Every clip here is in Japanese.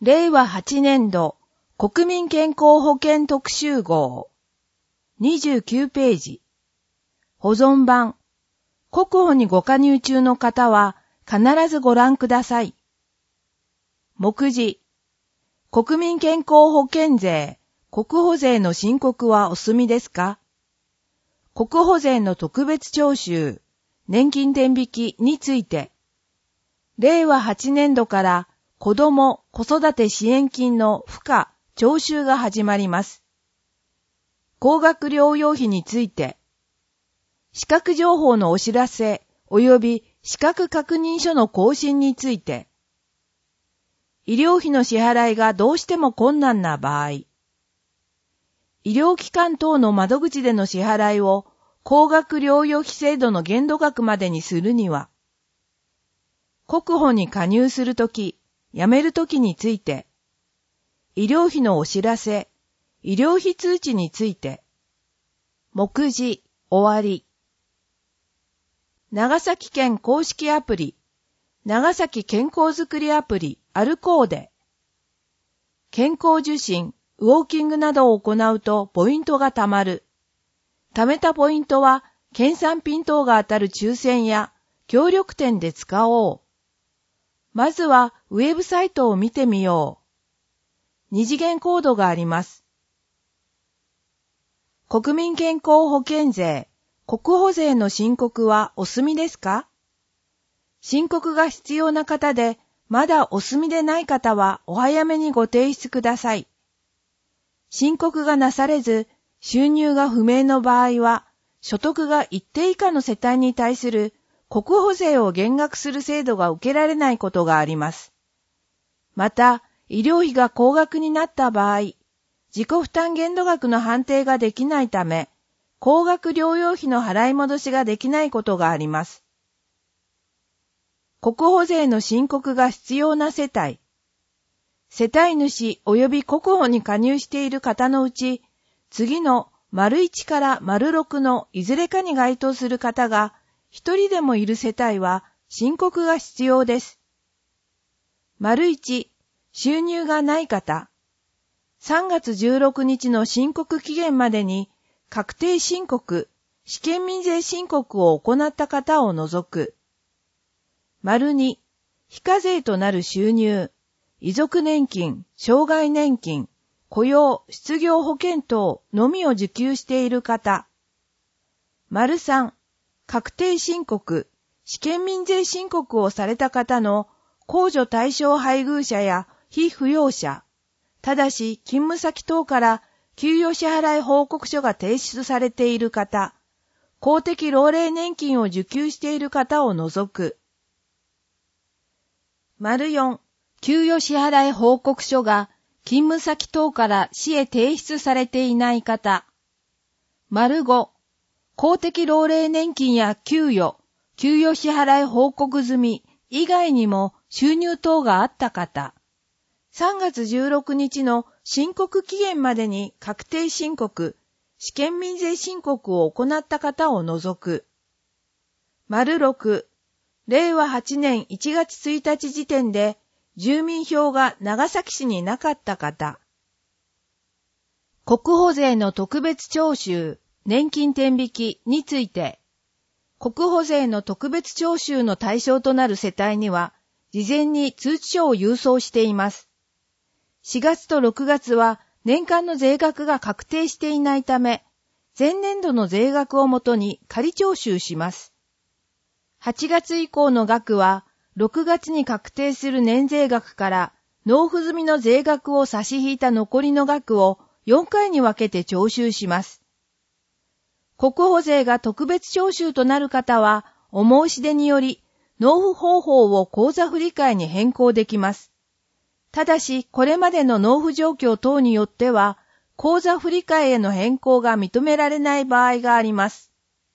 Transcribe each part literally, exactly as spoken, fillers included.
れいわはちねんど国民健康保険特集号にじゅうきゅうページ保存版国保にご加入中の方は必ずご覧ください。目次国民健康保険税、国保税の申告はお済みですか？国保税の特別徴収、年金天引きについて、れいわはちねんどから子ども・子育て支援金の付加・徴収が始まります。高額療養費について、資格情報のお知らせ及び資格確認書の更新について、医療費の支払いがどうしても困難な場合、医療機関等の窓口での支払いを高額療養費制度の限度額までにするには、国保に加入するとき、辞めるときについて、医療費のお知らせ、医療費通知について、目次、終わり。長崎県公式アプリ、長崎健康づくりアプリ、アルコーデ。健康受診、ウォーキングなどを行うとポイントが貯まる。貯めたポイントは、県産品等が当たる抽選や協力店で使おう。まずはウェブサイトを見てみよう。二次元コードがあります。国民健康保険税、国保税の申告はお済みですか？申告が必要な方で、まだお済みでない方はお早めにご提出ください。申告がなされず、収入が不明の場合は、所得が一定以下の世帯に対する国保税を減額する制度が受けられないことがあります。また、医療費が高額になった場合、自己負担限度額の判定ができないため、高額療養費の払い戻しができないことがあります。国保税の申告が必要な世帯、世帯主及び国保に加入している方のうち、次の丸いちから丸ろくのいずれかに該当する方が一人でもいる世帯は申告が必要です。丸いち、収入がない方。さんがつじゅうろくにちの申告期限までに確定申告、試験民税申告を行った方を除く。丸に、非課税となる収入、遺族年金、障害年金、雇用、失業保険等のみを受給している方。丸さん、確定申告、試験民税申告をされた方の控除対象配偶者や被扶養者、ただし勤務先等から給与支払い報告書が提出されている方、公的老齢年金を受給している方を除く。丸よん、給与支払い報告書が勤務先等から市へ提出されていない方。丸ご、公的老齢年金や給与、給与支払い報告済み以外にも収入等があった方。さんがつじゅうろくにちの申告期限までに確定申告、試験民税申告を行った方を除く。丸ろく、れいわはちねんいちがつついたち時点で住民票が長崎市になかった方。国保税の特別徴収、年金天引きについて、国保税の特別徴収の対象となる世帯には、事前に通知書を郵送しています。しがつとろくがつは年間の税額が確定していないため、前年度の税額をもとに仮徴収します。はちがつ以降の額は、ろくがつに確定する年税額から納付済みの税額を差し引いた残りの額をよんかいに分けて徴収します。国保税が特別徴収となる方は、お申し出により納付方法を口座振替に変更できます。ただし、これまでの納付状況等によっては、口座振替への変更が認められない場合があります。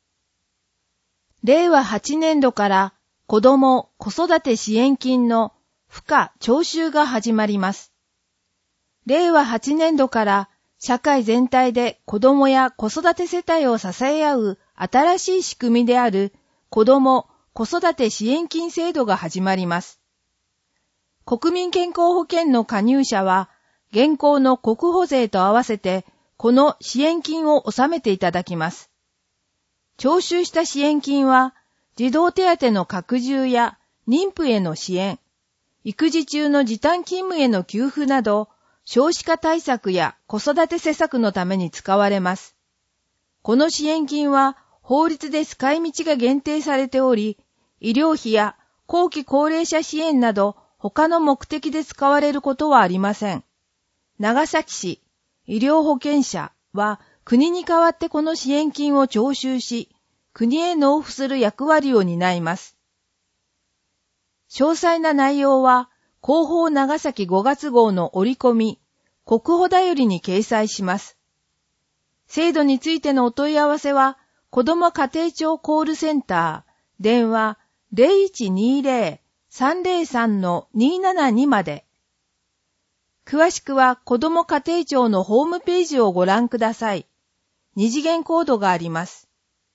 れいわはちねんどから子ども・子育て支援金の付加・徴収が始まります。れいわはちねんどから社会全体で子どもや子育て世帯を支え合う新しい仕組みである子ども・子育て支援金制度が始まります。 国民健康保険の加入者は、現行の国保税と合わせて、この支援金を納めていただきます。徴収した支援金は、児童手当の拡充や妊婦への支援、育児中の時短勤務への給付など、少子化対策や子育て施策のために使われます。この支援金は、法律で使い道が限定されており、医療費や後期高齢者支援など、他の目的で使われることはありません。長崎市医療保険者は国に代わってこの支援金を徴収し、国へ納付する役割を担います。詳細な内容は広報長崎ごがつ号の折り込み、国保だよりに掲載します。制度についてのお問い合わせは、子ども家庭庁コールセンター、電話 ゼロいちにゼロ さんゼロさん にーななに まで。詳しくは子ども家庭庁のホームページをご覧ください。二次元コードがあります。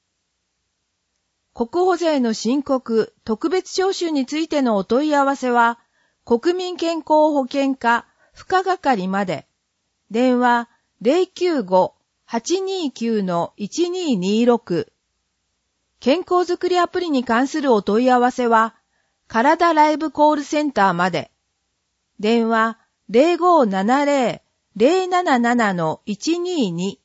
国保税の申告、特別徴収についてのお問い合わせは、国民健康保険課付加係まで。電話 ゼロきゅうご はちにきゅう いちににろく。健康づくりアプリに関するお問い合わせは、体ライブコールセンターまで。電話 ゼロごななゼロ ゼロなななな いちにに。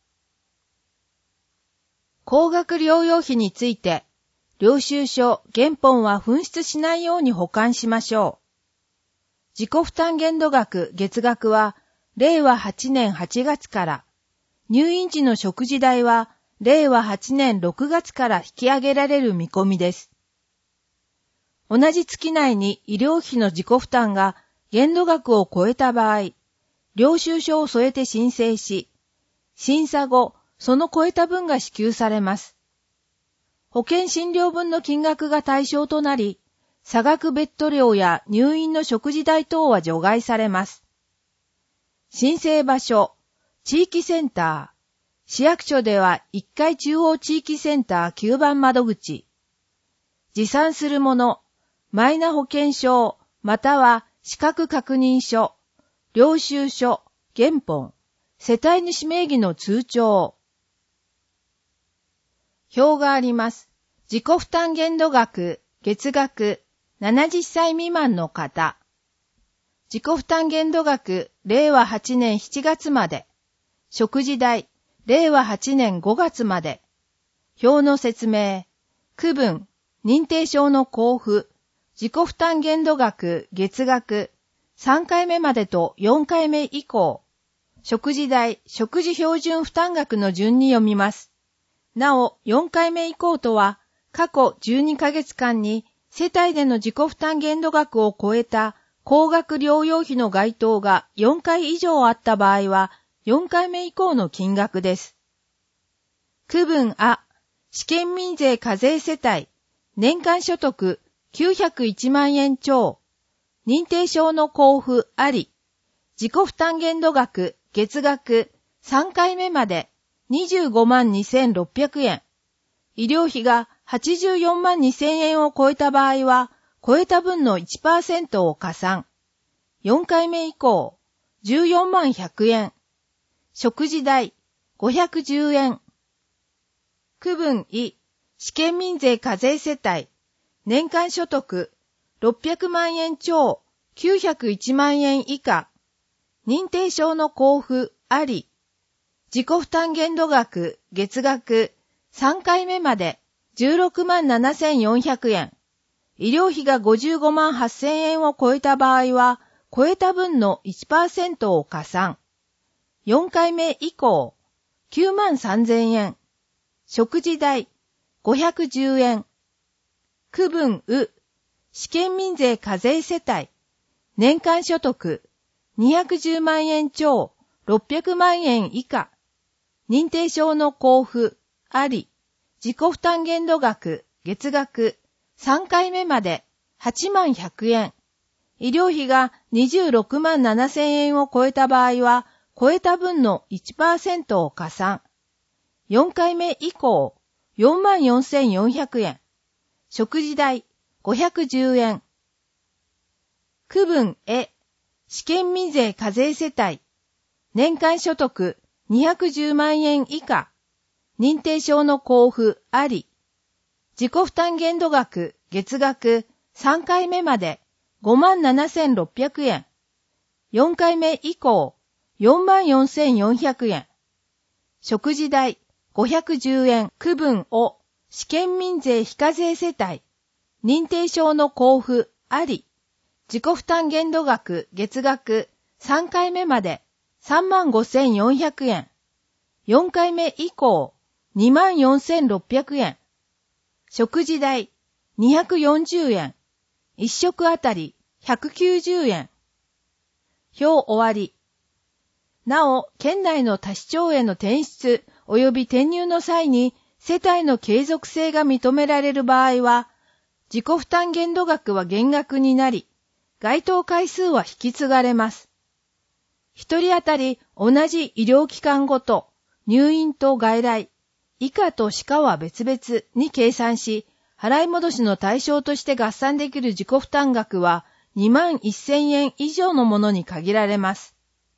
高額療養費について、領収書、原本は紛失しないように保管しましょう。自己負担限度額、月額は、れいわはちねんはちがつから、入院時の食事代は、れいわはちねんろくがつから引き上げられる見込みです。同じ月内に医療費の自己負担が限度額を超えた場合、領収書を添えて申請し、審査後、その超えた分が支給されます。保険診療分の金額が対象となり、差額ベッド料や入院の食事代等は除外されます。申請場所、地域センター、市役所ではいっかい中央地域センターきゅうばん窓口、持参するもの、マイナ保険証、または資格確認書、領収書、原本、世帯主名義の通帳。表があります。自己負担限度額、月額、ななじゅっさい未満の方。自己負担限度額、れいわはちねんしちがつまで。食事代、れいわはちねんごがつまで。表の説明。区分、認定証の交付。自己負担限度額、月額。さんかいめまでとよんかいめ以降。食事代、食事標準負担額の順に読みます。なお、よんかいめ以降とは、過去じゅうにかげつかんに世帯での自己負担限度額を超えた高額療養費の該当がよんかい以上あった場合は、よんかいめ以降の金額です。区分あ、試験民税課税世帯、年間所得きゅうひゃくいちまんえん超、認定証の交付あり、自己負担限度額、月額、さんかいめまでにじゅうごまんにせんろっぴゃくえん、医療費がはちじゅうよんまんにせんえんを超えた場合は、超えた分の いちパーセント を加算。よんかいめ以降、じゅうよんまんひゃくえん。食事代、ごひゃくじゅうえん。区分い、試験民税課税世帯、年間所得、ろっぴゃくまんえん超、きゅうひゃくいちまんえん以下。認定証の交付あり。自己負担限度額、月額、さんかいめまでじゅうろくまんななせんよんひゃくえん。医療費がごじゅうごまんはっせんえんを超えた場合は、超えた分の いちパーセント を加算。よんかいめ以降、きゅうまんさんぜんえん。食事代、ごひゃくじゅうえん。区分う、試験民税課税世帯、年間所得、にひゃくじゅうまんえん超、ろっぴゃくまんえん以下。認定証の交付、あり。自己負担限度額、月額、さんかいめまではちまんひゃくえん。医療費がにじゅうろくまんななせんえんを超えた場合は、超えた分の いちパーセント を加算。よんかいめ以降、よんまんよんせんよんひゃくえん。食事代、ごひゃくじゅうえん。 区分へ、試験民税課税世帯、年間所得にひゃくじゅうまんえん以下、認定証の交付あり、自己負担限度額月額さんかいめまで ごまんななせんろっぴゃくえん、よんかいめ以降 よんまんよんせんよんひゃくえん、食事代ごひゃくじゅうえん区分を試験民税非課税世帯、認定証の交付あり、自己負担限度額月額さんかいめまでさんまんごせんよんひゃくえん、よんかいめ以降にまんよんせんろっぴゃくえん、食事代にひゃくよんじゅうえん、いっ食あたりひゃくきゅうじゅうえん。表終わり。なお、県内の他市町への転出及び転入の際に世帯の継続性が認められる場合は、自己負担限度額は減額になり、該当回数は引き継がれます。一人当たり同じ医療機関ごと、入院と外来、以下と歯科は別々に計算し、払い戻しの対象として合算できる自己負担額はにまんせんえん以上のものに限られます。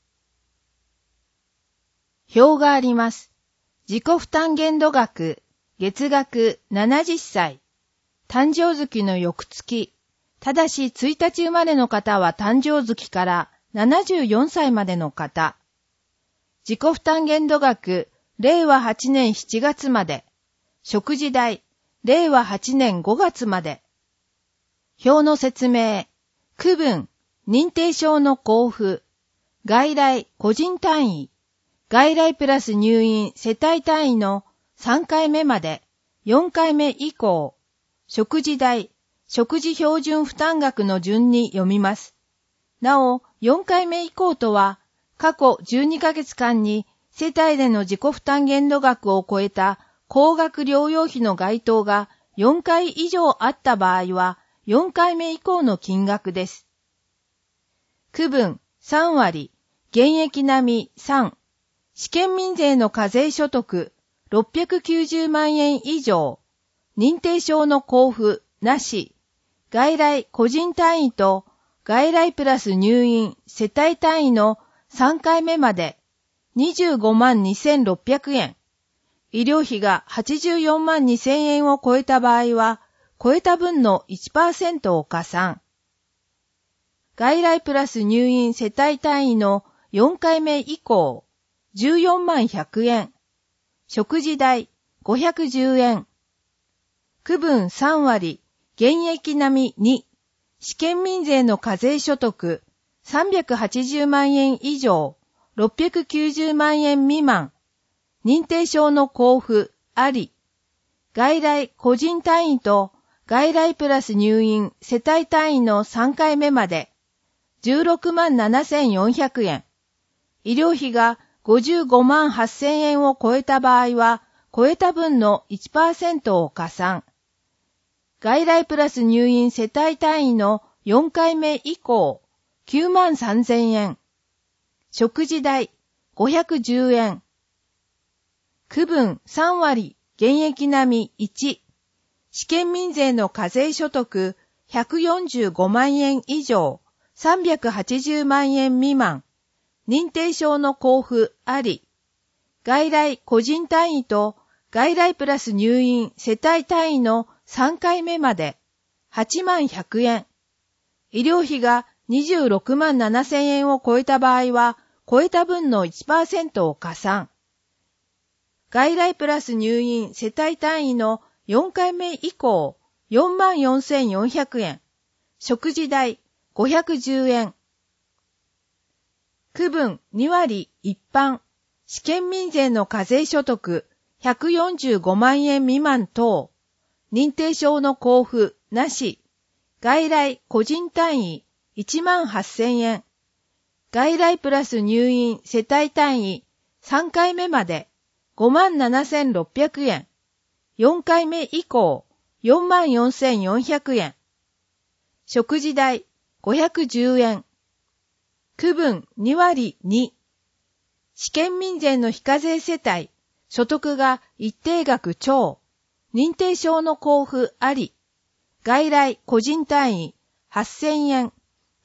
表があります。自己負担限度額、月額ななじゅっさい、誕生月の翌月、ただしついたち生まれの方は誕生月からななじゅうよんさいまでの方。自己負担限度額、れいわはちねんしちがつまで。食事代、れいわはちねんごがつまで。表の説明。区分、認定証の交付。外来、個人単位。外来プラス入院、世帯単位のさんかいめまで。よんかいめ以降。食事代、食事標準負担額の順に読みます。なお、よんかいめ以降とは、過去じゅうにかげつかんに世帯での自己負担限度額を超えた高額療養費の該当がよんかい以上あった場合は、よんかいめ以降の金額です。区分さんわり、現役並みさん、試験民税の課税所得ろっぴゃくきゅうじゅうまんえん以上、認定証の交付なし、外来個人単位と外来プラス入院世帯単位のさんかいめまでにじゅうごまんにせんろっぴゃくえん、医療費がはちじゅうよんまんにせんえんを超えた場合は、超えた分の いちパーセント を加算。外来プラス入院世帯単位のよんかいめ以降、じゅうよんまんひゃくえん。食事代ごひゃくじゅうえん。区分さんわり、現役並みに、試験民税の課税所得さんびゃくはちじゅうまんえん以上、ろっぴゃくきゅうじゅうまんえん未満、認定証の交付あり、外来個人単位と外来プラス入院世帯単位のさんかいめまでじゅうろくまんななせんよんひゃくえん、医療費がごじゅうごまんはっせんえんを超えた場合は、超えた分の いちパーセント を加算。外来プラス入院世帯単位のよんかいめ以降、きゅうまんさんぜんえん。食事代ごひゃくじゅうえん。区分さんわり、現役並みいち。試験民税の課税所得ひゃくよんじゅうごまんえん以上、さんびゃくはちじゅうまんえん未満。認定証の交付あり。外来個人単位と外来プラス入院世帯単位のさんかいめまではちまんひゃくえん。医療費がにじゅうろくまんななせんえんを超えた場合は、超えた分の いちパーセント を加算。外来プラス入院世帯単位のよんかいめ以降、よんまんよんせんよんひゃくえん。食事代ごひゃくじゅうえん。区分にわり一般。試験民税の課税所得ひゃくよんじゅうごまんえん未満等。認定証の交付なし。外来個人単位いちまんはっせんえん。外来プラス入院世帯単位さんかいめまでごまんななせんろっぴゃくえん。よんかいめ以降よんまんよんせんよんひゃくえん。食事代ごひゃくじゅうえん。区分にわりに。試験民税の非課税世帯、所得が一定額超。認定証の交付あり。外来個人単位はっせんえん。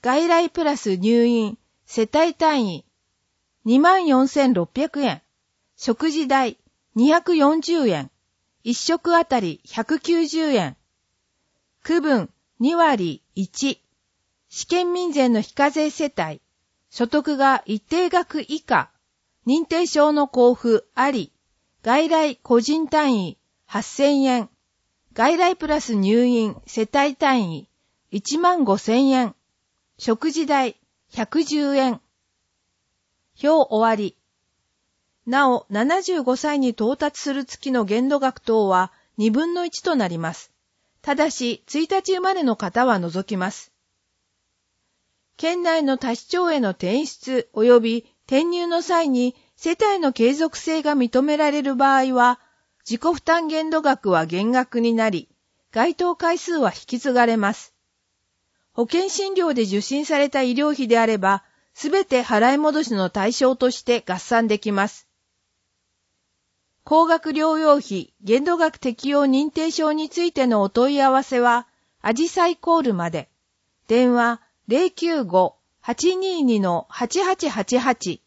外来プラス入院、世帯単位、にまんよんせんろっぴゃくえん。食事代、にひゃくよんじゅうえん。いっ食あたりひゃくきゅうじゅうえん。区分にわりいち。試験民税の非課税世帯。所得が一定額以下。認定証の交付あり。外来個人単位はっせんえん。外来プラス入院世帯単位いちまんごせんえん。食事代ひゃくじゅうえん。表終わり。なお、ななじゅうごさいに到達する月の限度額等はにぶんのいちとなります。ただし、ついたち生まれの方は除きます。県内の他市町への転出及び転入の際に世帯の継続性が認められる場合は、自己負担限度額は減額になり、該当回数は引き継がれます。保険診療で受診された医療費であれば、すべて払い戻しの対象として合算できます。高額療養費限度額適用認定証についてのお問い合わせは、アジサイコールまで。電話 ゼロきゅうご はちにーに はちはちはちはち。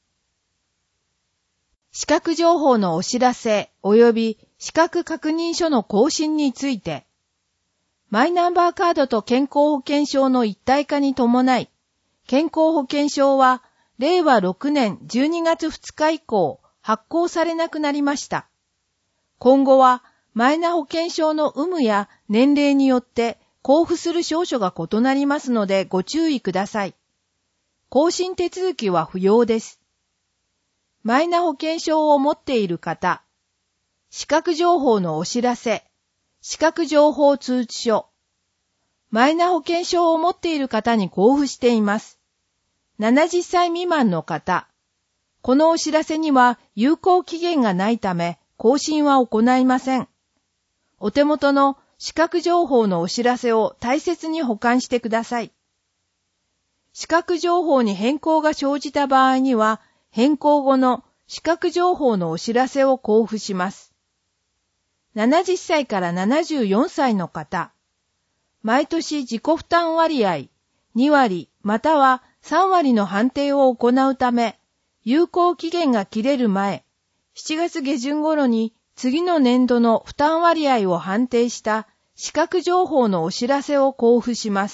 資格情報のお知らせ及び資格確認書の更新について、マイナンバーカードと健康保険証の一体化に伴い、健康保険証はれいわろくねんじゅうにがつふつか以降発行されなくなりました。今後はマイナ保険証の有無や年齢によって交付する証書が異なりますのでご注意ください。更新手続きは不要です。マイナ保険証を持っている方、資格情報のお知らせ、資格情報通知書、マイナ保険証を持っている方に交付しています。ななじゅっさい未満の方、このお知らせには有効期限がないため更新は行いません。お手元の資格情報のお知らせを大切に保管してください。資格情報に変更が生じた場合には、変更後の資格情報のお知らせを交付します。ななじゅっさいからななじゅうよんさいの方、毎年自己負担割合にわりまたはさんわりの判定を行うため、有効期限が切れる前、しちがつげじゅん頃に次の年度の負担割合を判定した資格情報のお知らせを交付します。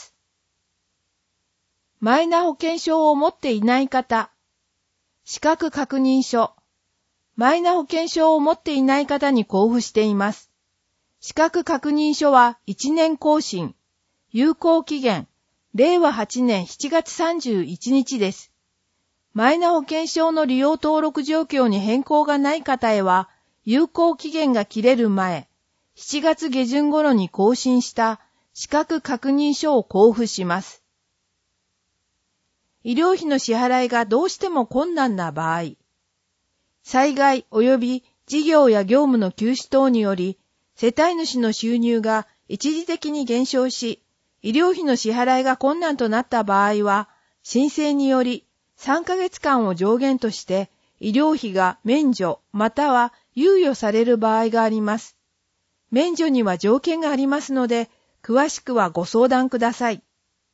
マイナ保険証を持っていない方、資格確認書、マイナ保険証を持っていない方に交付しています。資格確認書はいちねん更新、有効期限、れいわはちねんしちがつさんじゅういちにちです。マイナ保険証の利用登録状況に変更がない方へは、有効期限が切れる前、しちがつげじゅん頃に更新した資格確認書を交付します。医療費の支払いがどうしても困難な場合、災害及び事業や業務の休止等により、世帯主の収入が一時的に減少し、医療費の支払いが困難となった場合は、申請によりさんかげつかんを上限として医療費が免除または猶予される場合があります。免除には条件がありますので、詳しくはご相談ください。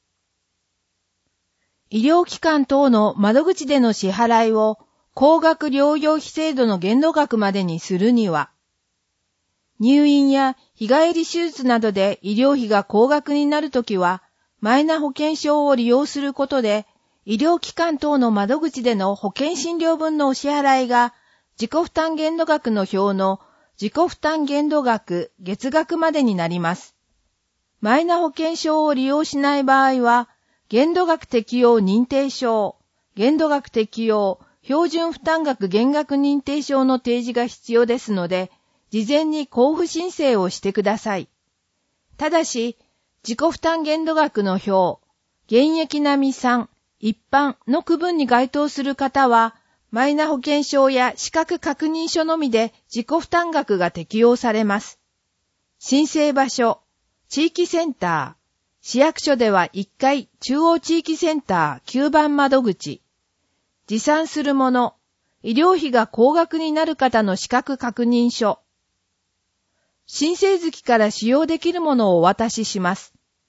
医療機関等の窓口での支払いを高額療養費制度の限度額までにするには、入院や日帰り手術などで医療費が高額になるときは、マイナ保険証を利用することで、医療機関等の窓口での保険診療分のお支払いが、自己負担限度額の表の自己負担限度額月額までになります。マイナ保険証を利用しない場合は、限度額適用認定証、限度額適用標準負担額減額認定証の提示が必要ですので、事前に交付申請をしてください。ただし、自己負担限度額の表、現役並みさん、一般の区分に該当する方は、マイナ保険証や資格確認書のみで自己負担額が適用されます。申請場所、地域センター、市役所ではいっかい中央地域センターきゅうばん窓口、持参するもの、医療費が高額になる方の資格確認書、申請月から使用できるものをお渡しします。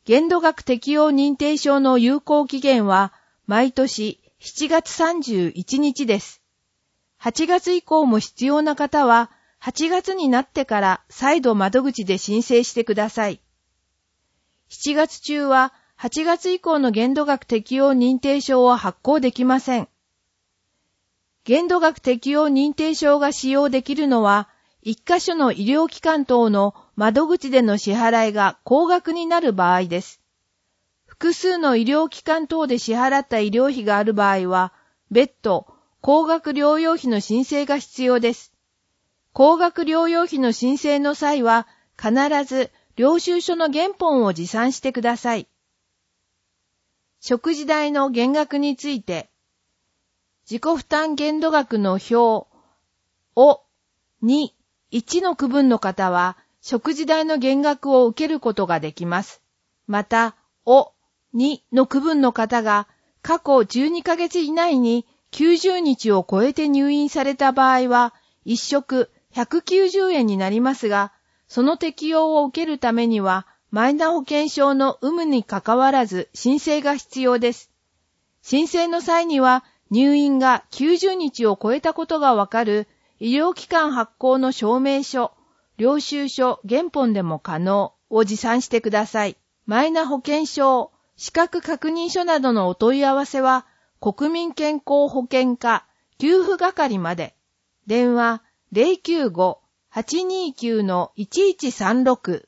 限度額適用認定証の有効期限は毎年しちがつさんじゅういちにちです。はちがつ以降も必要な方ははちがつになってから再度窓口で申請してください。しちがつ中ははちがつ以降の限度額適用認定証を発行できません。限度額適用認定証が使用できるのは、一箇所の医療機関等の窓口での支払いが高額になる場合です。複数の医療機関等で支払った医療費がある場合は、別途、高額療養費の申請が必要です。高額療養費の申請の際は、必ず領収書の原本を持参してください。食事代の減額について、自己負担限度額の表をに、いちの区分の方は、食事代の減額を受けることができます。また、をにの区分の方が、過去じゅうにかげつ以内にきゅうじゅうにちを超えて入院された場合は、いっ食ひゃくきゅうじゅうえんになりますが、その適用を受けるためには、マイナ保険証の有無にかかわらず申請が必要です。申請の際には、入院がきゅうじゅうにちを超えたことがわかる医療機関発行の証明書、領収書、原本でも可能を持参してください。マイナ保険証、資格確認書などのお問い合わせは、国民健康保険課給付係まで。電話 ゼロきゅうご はちにきゅう いちいちさんろく。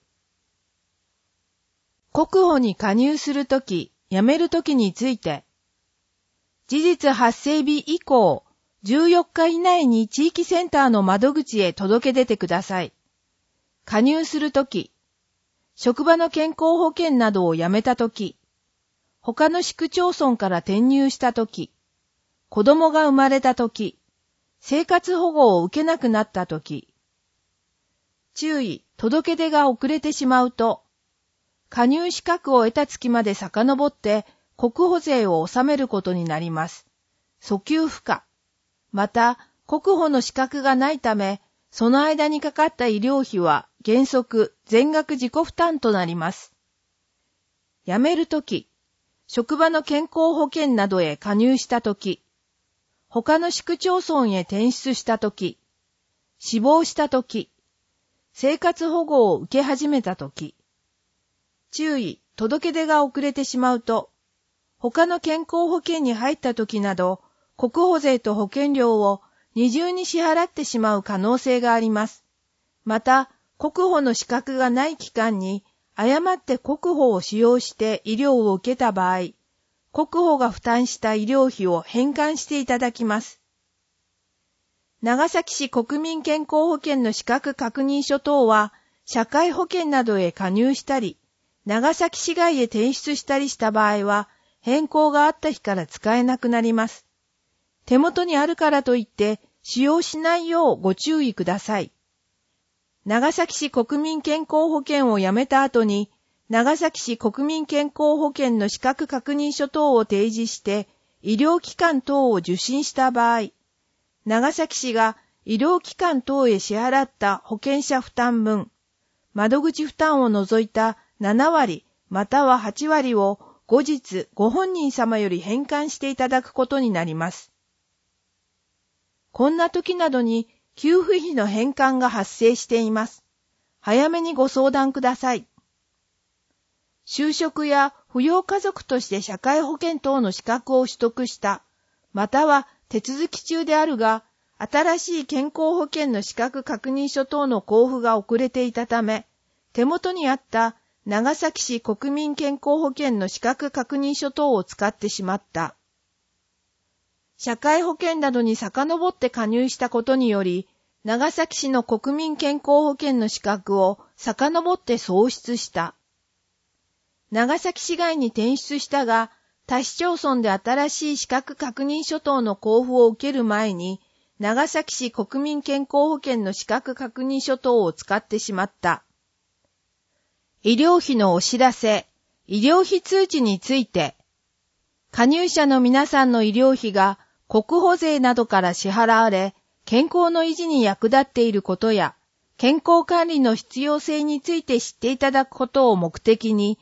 国保に加入するとき、辞めるときについて、事実発生日以降、じゅうよっか以内に地域センターの窓口へ届け出てください。加入するとき、職場の健康保険などを辞めたとき、他の市区町村から転入したとき、子供が生まれたとき、生活保護を受けなくなったとき、注意、届け出が遅れてしまうと、加入資格を得た月まで遡って国保税を納めることになります。訴求不可。また、国保の資格がないため、その間にかかった医療費は原則全額自己負担となります。辞めるとき、職場の健康保険などへ加入したとき、他の市区町村へ転出したとき、死亡したとき、生活保護を受け始めたとき、注意、届け出が遅れてしまうと、他の健康保険に入ったときなど、国保税と保険料を二重に支払ってしまう可能性があります。また、国保の資格がない期間に、誤って国保を使用して医療を受けた場合、国保が負担した医療費を返還していただきます。長崎市国民健康保険の資格確認書等は、社会保険などへ加入したり、長崎市外へ転出したりした場合は、変更があった日から使えなくなります。手元にあるからといって、使用しないようご注意ください。長崎市国民健康保険を辞めた後に、長崎市国民健康保険の資格確認書等を提示して、医療機関等を受診した場合、長崎市が医療機関等へ支払った保険者負担分、窓口負担を除いたななわりまたははちわりを後日ご本人様より返還していただくことになります。こんな時などに給付費の返還が発生しています。早めにご相談ください。就職や扶養家族として社会保険等の資格を取得した、または手続き中であるが、新しい健康保険の資格確認書等の交付が遅れていたため、手元にあった長崎市国民健康保険の資格確認書等を使ってしまった。社会保険などに遡って加入したことにより、長崎市の国民健康保険の資格を遡って喪失した。長崎市外に転出したが、他市町村で新しい資格確認書等の交付を受ける前に、長崎市国民健康保険の資格確認書等を使ってしまった。医療費のお知らせ、医療費通知について、加入者の皆さんの医療費が国保税などから支払われ、健康の維持に役立っていることや、健康管理の必要性について知っていただくことを目的に、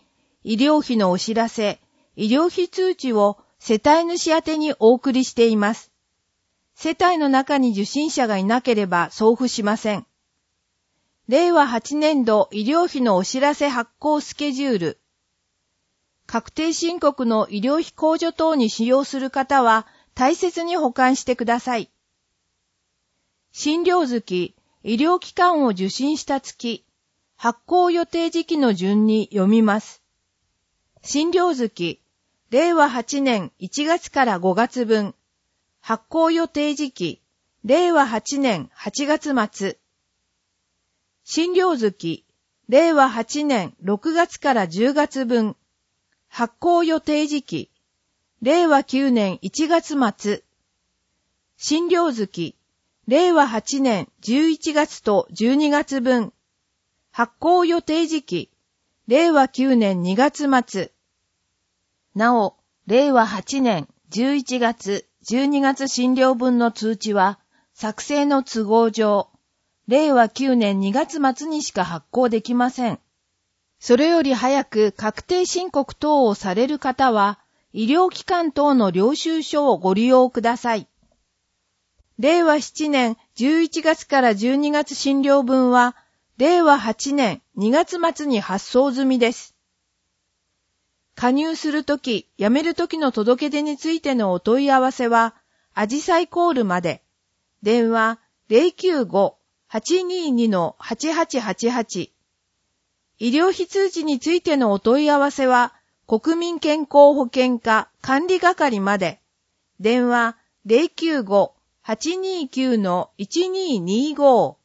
医療費のお知らせ、医療費通知を世帯主宛てにお送りしています。世帯の中に受診者がいなければ送付しません。れいわはちねんど医療費のお知らせ発行スケジュール。確定申告の医療費控除等に使用する方は大切に保管してください。診療月、医療機関を受診した月、発行予定時期の順に読みます。診療月、れいわはちねんいちがつからごがつぶん。発行予定時期、れいわはちねんはちがつまつ。診療月、れいわはちねんろくがつからじゅうがつぶん。発行予定時期、れいわきゅうねんいちがつまつ。診療月、れいわはちねんじゅういちがつとじゅうにがつぶん。発行予定時期、れいわきゅうねんにがつまつ。なお、れいわはちねんじゅういちがつ、じゅうにがつ診療分の通知は、作成の都合上、れいわきゅうねんにがつまつにしか発行できません。それより早く確定申告等をされる方は、医療機関等の領収書をご利用ください。れいわななねんじゅういちがつからじゅうにがつ診療分は、れいわはちねんにがつまつに発送済みです。加入するとき、辞めるときの届け出についてのお問い合わせは、アジサイコールまで。電話 ゼロきゅうご はちにーに はちはちはちはち。医療費通知についてのお問い合わせは、国民健康保険課管理係まで。電話 ゼロきゅうご はちにーきゅう いちにーにーご。